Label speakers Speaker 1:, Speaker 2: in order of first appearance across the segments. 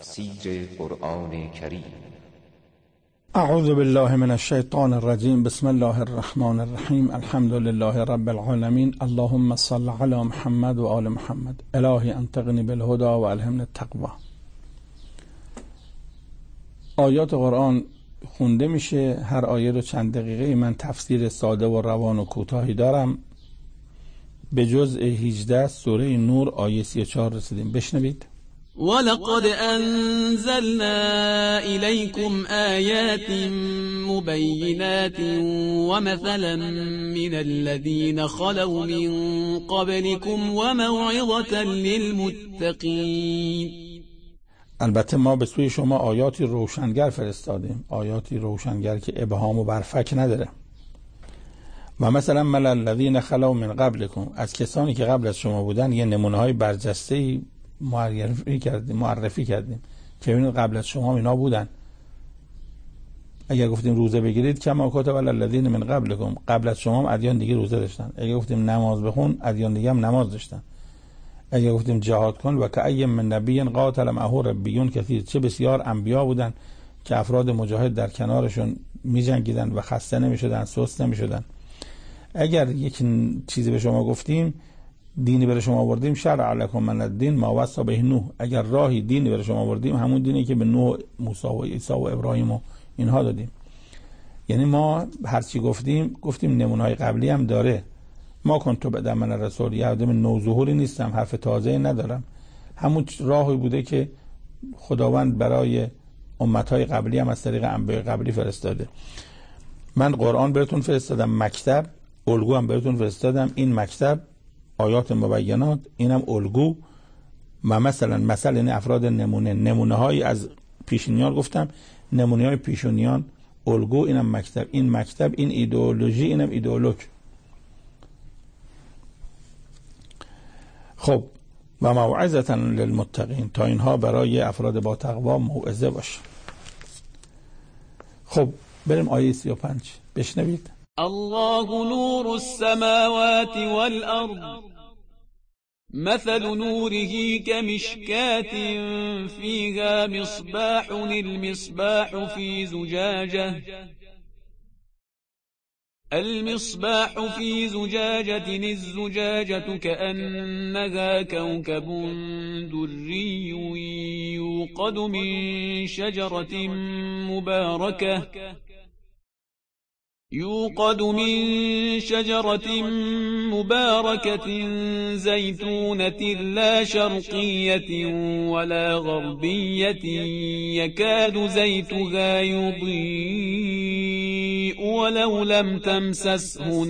Speaker 1: تفسیر قرآن کریم.
Speaker 2: اعوذ بالله من الشیطان الرجیم. بسم الله الرحمن الرحیم. الحمد لله رب العالمین. اللهم صل علی محمد و آل محمد. الهی انطقنی بالهدى و الهمنی التقوی. آیات قرآن خونده میشه، هر آیه رو چند دقیقه. من تفسیر ساده و روان و کوتاهی دارم. به جزء 18 سوره نور آیه 34 رسیدیم. بشنوید.
Speaker 3: ولقد أنزلنا إليكم آيات مبينات ومثلا من الذين خلوا من قبلكم وموعظة للمتقين.
Speaker 2: البته ما به سوی شما آیاتی روشنگر فرستادیم، آیاتی روشنگر که ابهام و برفک نداره. و مثلا من الذین خلوا من قبلکم، از کسانی که قبل از شما بودن یه نمونه‌های برجسته‌ای معرفی کردیم که ببینید قبل از شما اینا بودن. اگر گفتیم روزه بگیرید کما کتب علی الذین من قبلکم، قبل از شما هم ادیان دیگه روزه داشتن. اگر گفتیم نماز بخون، ادیان دیگه هم نماز داشتن. اگر گفتیم جهاد کن، و کأی من نبی قاتل معه ربیون کثیر، چه بسیار انبیا بودن که افراد مجاهد در کنارشون می‌جنگیدن و خسته نمی‌شدن، سست نمی‌شدن. اگر یک چیزی به شما گفتیم، دینی برای شما آوردیم، شرع لکم من الدین ما وصی به نوح، اگر راهی دینی برای شما آوردیم، همون دینی که به نوح، موسی و عیسی و ابراهیم و اینها دادیم. یعنی ما هر چی گفتیم نمونه‌های قبلی هم داره. ما کنتو بدم من رسول، یادم نوظهوری نیستم، حرف تازه ندارم. همون راهی بوده که خداوند برای امت‌های قبلی هم از طریق انبیاء قبلی فرستاده. من قرآن براتون فرستادم، مکتب، الگو هم براتون فرستادم. این مکتب آیات مبینات، اینم الگو. و مثلا یعنی افراد نمونه هایی از پیشینیان گفتم، نمونه های پیشونیان الگو، اینم مکتب. این مکتب، این ایدئولوژی، اینم ایدئولوگ. خب و موعظة للمتقین، تا اینها برای افراد با تقوا موعظه باشه. خب بریم آیه 35 بشنوید.
Speaker 3: الله نور السماوات والأرض مثل نوره كمشكاة فيها مصباح المصباح في زجاجة الزجاجة كأنها كوكب دري يوقد من شجرة مباركة زيتونة لا شرقية ولا غربية يكاد زيتها يضيء ولو لم تمسسه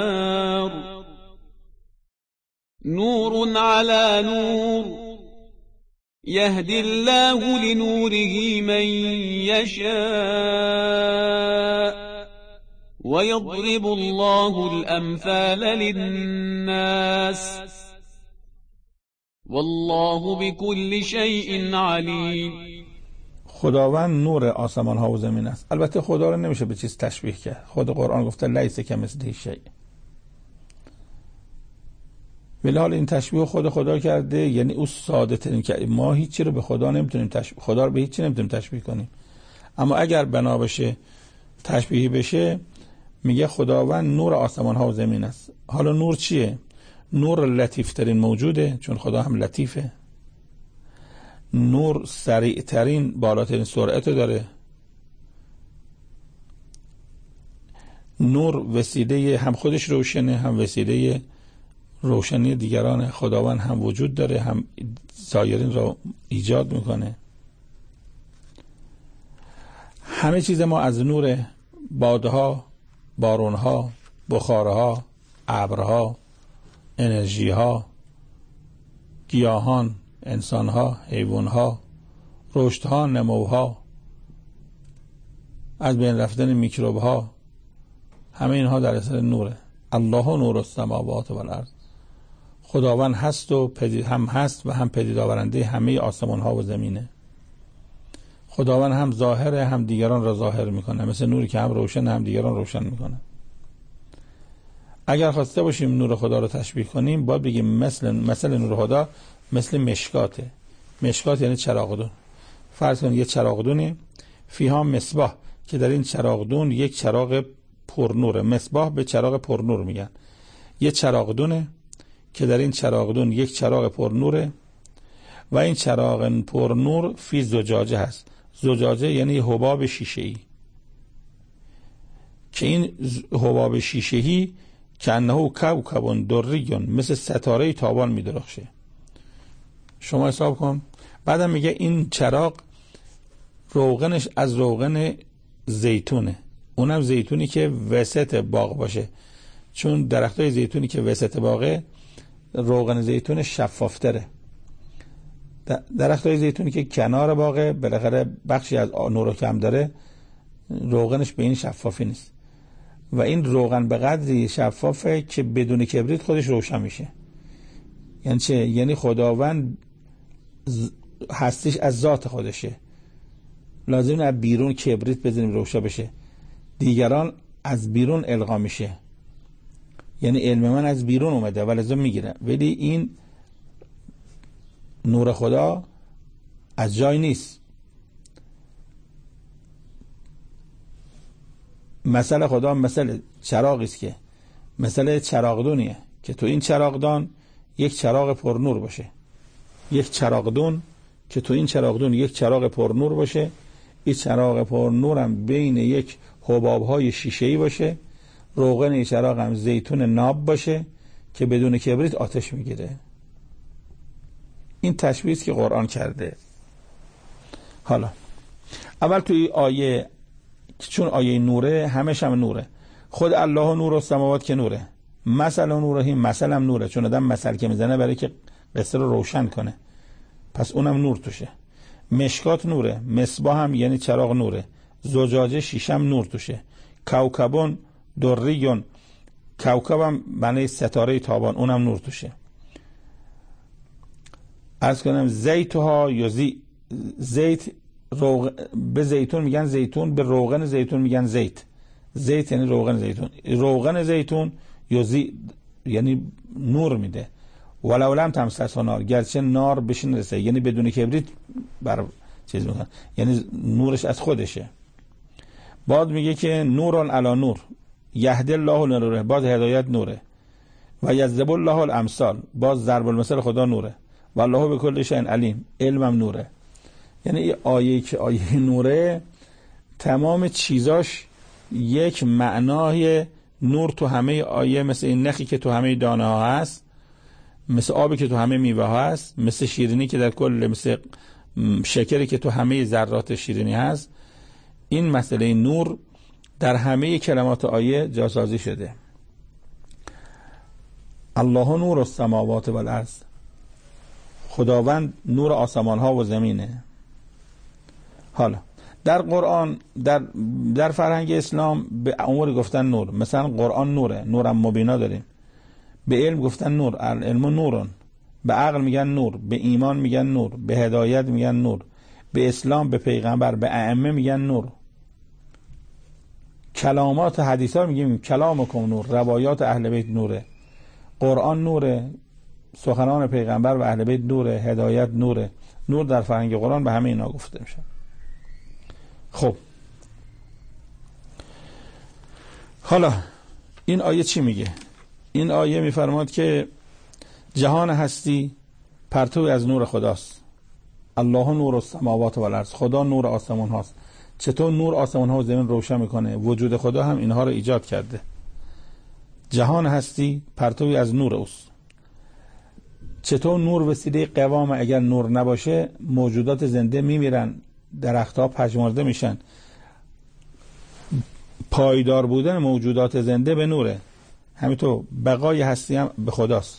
Speaker 3: نور على نور يهدي الله لنوره من يشاء ويضرب الله الأمثال للناس والله بكل شيء عليم.
Speaker 2: خداوند نور آسمان ها و زمین است. البته خدا رو نمیشه به چیز تشبیه کرد. خود قرآن گفته لیس کمثله شیء. ولی حال این تشبیه خود خدا کرده، یعنی او ساده ترین که ما هیچی رو به خدا نمیتونیم خدا رو به هیچی نمیتونیم تشبیه کنیم. اما اگر بنا بشه تشبیه بشه، میگه خداوند نور آسمان ها و زمین است. حالا نور چیه؟ نور لطیف ترین موجوده، چون خدا هم لطیفه. نور سریع ترین، بالاترین سرعت داره. نور وسیله هم خودش روشنه، هم وسیله روشنی دیگران. خداوند هم وجود داره، هم سایرین را ایجاد میکنه. همه چیز ما از نور، بادها، بارونها، بخارها، ابرها، انرژیها، گیاهان، انسانها، حیوانها، رشدها، نموها، از بین رفتن میکروبها، همه اینها در اثر نوره. الله نور السماوات والارض، خداوند هست و هم هست و هم پدید آورنده همه آسمان ها و زمینه. خداوند هم ظاهره، هم دیگران را ظاهر میکنه، مثل نوری که هم روشن هم دیگران روشن میکنه. اگر خواسته باشیم نور خدا رو تشبیه کنیم، باید بگیم مثل نور خدا مثل مشکاته. مشکات یعنی چراغدون. فرض کن یه چراغدونه فیها مصباح که در این چراغدون یک چراغ پرنوره. مصباح به چراغ پرنور میگن. یه چراغدونه که در این چراغدون یک چراغ پرنوره و این چراغ پرنور فی زجاجه هست. زجاجه یعنی حباب شیشه‌ای که این حباب شیشه‌ای که انه کوکب دری مثل ستاره تابان می‌درخشه. شما حساب کن. بعدم میگه این چراغ روغنش از روغن زیتونه، اونم زیتونی که وسط باغ باشه، چون درختای زیتونی که وسط باغه روغن زیتون شفافتره. درختای زیتونی که کنار باغه بالاخره بخشی از نور کم داره، روغنش به این شفافی نیست و این روغن به قدری شفافه که بدون کبریت خودش روشن میشه. یعنی چه؟ یعنی خداوند هستیش از ذات خودشه، لازم از بیرون کبریت بزنیم روشن بشه، دیگران از بیرون القا میشه، یعنی علم من از بیرون اومده و لازم میگیره، ولی این نور خدا از جای نیست. مثل خدا مثل چراغی است که مثل چراغدونیه که تو این چراغدان یک چراغ پرنور باشه، یک چراغدون که تو این چراغدون یک چراغ پرنور باشه، این چراغ پرنور هم بین یک حباب‌های شیشه‌ای باشه، روغن این چراغ هم زیتون ناب باشه که بدون کبریت آتش میگیره. این تشبیه است که قرآن کرده. حالا اول توی آیه، چون آیه نوره همش هم نوره، خود الله نور السماوات که نوره، مثل نوره مثل هم نوره، چون آدم مثل که میزنه برای که قصه رو روشن کنه، پس اونم نور توشه. مشکات نوره، مصباح هم یعنی چراغ نوره، زجاجه شیشم نور توشه، کوکبون دریون، کوکبم معنی ستاره تابان، اونم نور توشه. عرض کنم زیتها یا زیت به زیتون میگن زیتون، به روغن زیتون میگن زیت. زیت یعنی روغن زیتون، روغن زیتون یعنی نور میده. ولو لم تمسسه نار، گرچه نار بهش نرسه، یعنی بدون کبریت بر چیز میکنه، یعنی نورش از خودشه. بعد میگه که نور علی نور یهدی الله لنوره، باز هدایت نوره، و یضرب الله الامثال، باز ضرب المثل خدا نوره، والله بكل شیء علیم، علمم نوره. یعنی این آیه که آیه نوره تمام چیزاش یک معنای نور تو همه آیه، مثل این نخی که تو همه دانه ها هست، مثل آبی که تو همه میوه ها هست، مثل شیرینی که در کل، مثل شکری که تو همه ذرات شیرینی هست. این مسئله نور در همه کلمات آیه جاسازی شده. الله نور السماوات و الارض، خداوند نور آسمان ها و زمینه. حالا در قرآن، در فرهنگ اسلام به امور گفتن نور، مثلا قرآن نوره، نورم مبینا داریم. به علم گفتن نور، علم نورون. به عقل میگن نور، به ایمان میگن نور، به هدایت میگن نور، به اسلام، به پیغمبر، به ائمه میگن نور. کلامات حدیثا میگیم کلامکم نور، روایات اهل بیت نوره، قرآن نوره، سخنان پیغمبر و اهل بیت نوره، هدایت نوره. نور در فرهنگ قرآن به همه اینا گفته میشه. خب حالا این آیه چی میگه؟ این آیه میفرماد که جهان هستی پرتوی از نور خداست. الله نور السماوات و الارض، خدا نور آسمان هاست. چطور نور آسمان ها و زمین روشن میکنه؟ وجود خدا هم اینها رو ایجاد کرده. جهان هستی پرتوی از نور اوست. چطور نور وسیله قوام؟ اگر نور نباشه موجودات زنده میمیرن، درختها پژمرده میشن. پایدار بودن موجودات زنده به نوره. همینطور بقای هستی هم به خداست.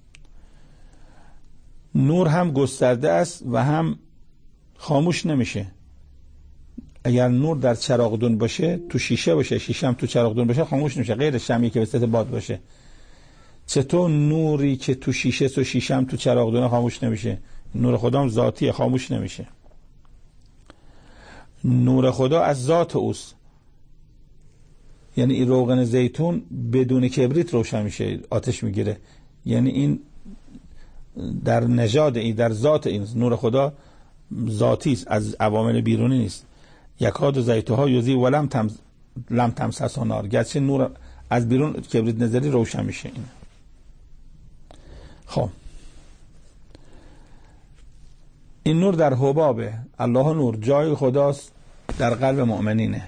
Speaker 2: نور هم گسترده است و هم خاموش نمیشه. اگر نور در چراغدون باشه، تو شیشه باشه، شیشه هم تو چراغدون باشه، خاموش نمیشه، غیر شمعی که وسط باد باشه. چطور نوری که تو شیشه تو شیشه هم تو چراغدون خاموش نمیشه؟ نور خدا هم ذاتیه، خاموش نمیشه. نور خدا از ذات اوست. یعنی این روغن زیتون بدون کبریت روشن میشه، آتش میگیره. یعنی این در نژاد این، در ذات این نور خدا ذاتی است، از عوامل بیرونی نیست. یکاد زیتها یضیء ولم تمسسه نار، گرچه نور از بیرون کبریت نظری روشن میشه. این خب این نور در حبابه. الله نور، جای خداست در قلب مؤمنینه.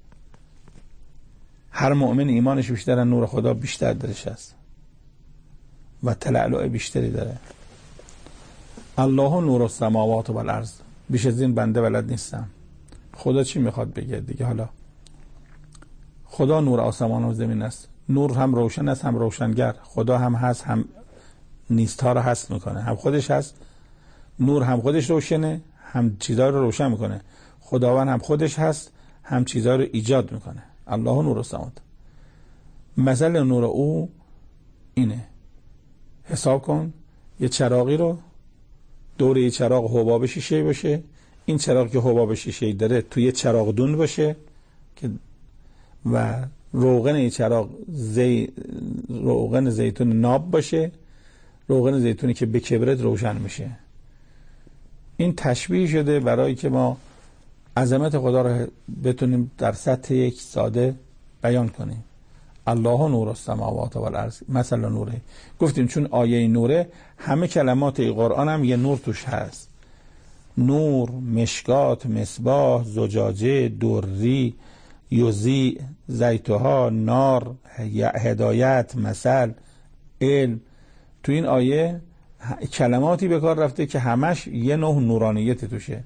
Speaker 2: هر مؤمن ایمانش بیشتر، نور خدا بیشتر درش هست و تلألؤ بیشتری داره. الله نور السماوات و الارض. بیش از این بنده بلد نیستم. خدا چی میخواد بگه دیگه؟ حالا خدا نور آسمان و زمین است. نور هم روشن است هم روشنگر. خدا هم هست هم نیستها رو هست میکنه. هم خودش هست، نور هم خودش روشنه هم چیزها رو روشن میکنه. خداوند هم خودش هست هم چیزها رو ایجاد میکنه. الله نور السماوات. مثل نور او اینه. حساب کن یه چراغی رو، دور یه چراغ حباب شیشه باشه، این چراغ که حباب شیشه داره توی چراغ دون باشه که و روغن این چراغ روغن زیتون ناب باشه، روغن زیتونی که به کبریت روشن میشه. این تشبیه شده برای که ما عظمت خدا رو بتونیم در سطح یک ساده بیان کنیم. الله نور السماوات و الارض مثل نوره. گفتیم چون آیه نوره، همه کلمات قرآن هم یه نور توش هست. نور، مشکات، مصباح، زجاجه، دری، یضیء، زیتها، نار، هدایت، مثل، علم. تو این آیه کلماتی به کار رفته که همش یه نوع نورانیت توشه.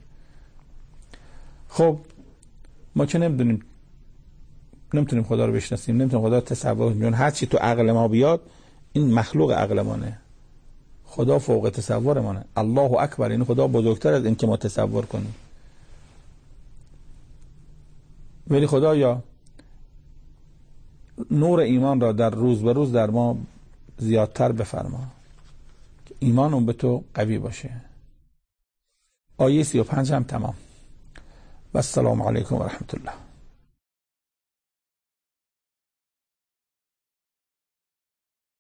Speaker 2: خب ما که نمیتونیم خدا رو بشناسیم، نمیتونیم خدا رو تصور کنیم. هر چی تو عقل ما بیاد این مخلوق عقل مانه. خدا فوق تصور مانه. الله اکبر، این خدا بزرگتر از این که ما تصور کنیم. ولی خدایا نور ایمان را در روز به روز در ما زیادتر بفرما که ایمانم به تو قوی باشه. آیه 35 هم تمام. و السلام علیکم و رحمت الله.